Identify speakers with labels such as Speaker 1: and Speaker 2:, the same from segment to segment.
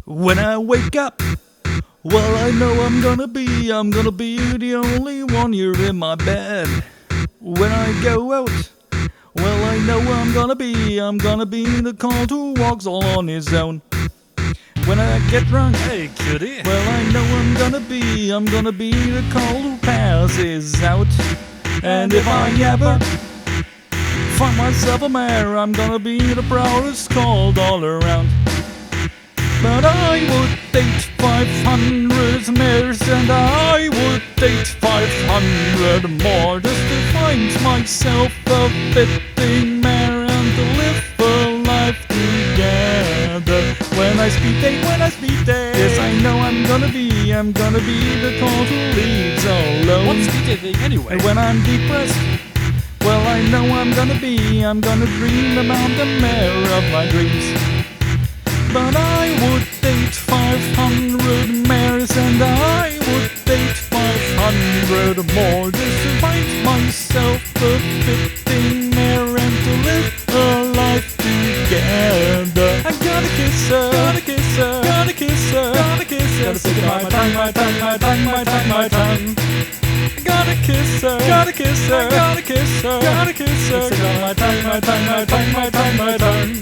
Speaker 1: When I wake up, well, I know I'm gonna be the only one here in my bed. When I go out, well, I know I'm gonna be the cult who walks all on his own. When I get drunk,
Speaker 2: Hey, cutie.
Speaker 1: well, I know I'm gonna be the cult who passes out. And if I ever find myself a mare, I'm gonna be the proudest called all around. But I would date 500 mares, and I would date 500 more, just to find myself a fitting mare and to live a life together. When I speed date, yes, I know I'm gonna be the cult who leaves alone.
Speaker 2: What's speed dating anyway?
Speaker 1: And when I'm depressed, well, I know I'm gonna dream about the mare of my dreams. But I would date 500 mares, and I would date 500 more, just to find myself a fitting mare and to live a life together. I gotta kiss her, gotta kiss her, gotta kiss her, gotta kiss her. Gotta stick my tongue, my tongue, my tongue, my tongue, my tongue. I gotta kiss her, gotta kiss her, gotta kiss her, gotta kiss her. Stick my tongue, my tongue, my tongue, my tongue, my tongue.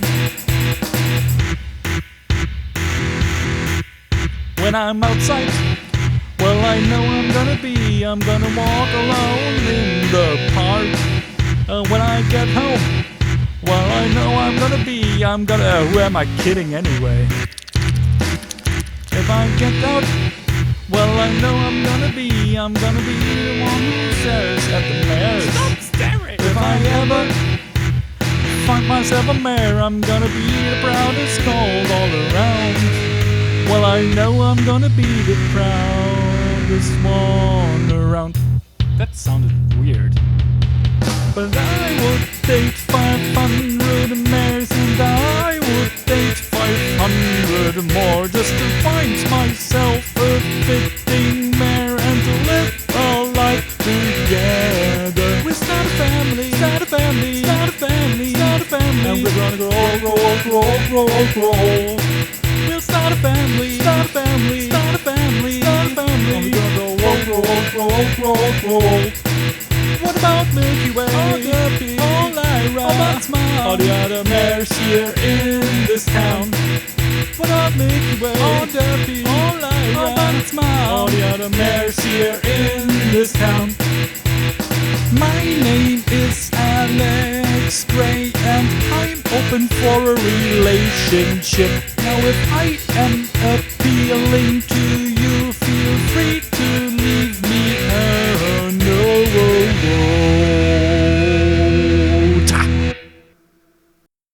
Speaker 1: When I'm outside, well, I know I'm gonna walk alone in the park. When I get home, well, I know who am I kidding anyway? If I get out, well, I know I'm gonna be the one who stares at the mares.
Speaker 2: Stop staring!
Speaker 1: If I ever find myself a mare, I'm gonna be the proudest called all around. Well, I know I'm gonna be the proudest one around.
Speaker 2: That sounded weird.
Speaker 1: But I would date 500 mares, and I would date 500 more, just to find myself a fitting mare and to live a life together. We start a family, start a family, start a family, start a family, and we're gonna grow. We'll start a family, start a family, start a family, start a family, and we're gonna grow. What about Milky Way? Oh, Duppy, oh, Lyra, oh, about Smile, all the other mares here in this town. What about Milky Way? Oh, Duppy, oh, Lyra, oh, about Smile, all the other mares here in this town. My name is Alex Gray, and I'm open for a relationship. Now if I am appealing to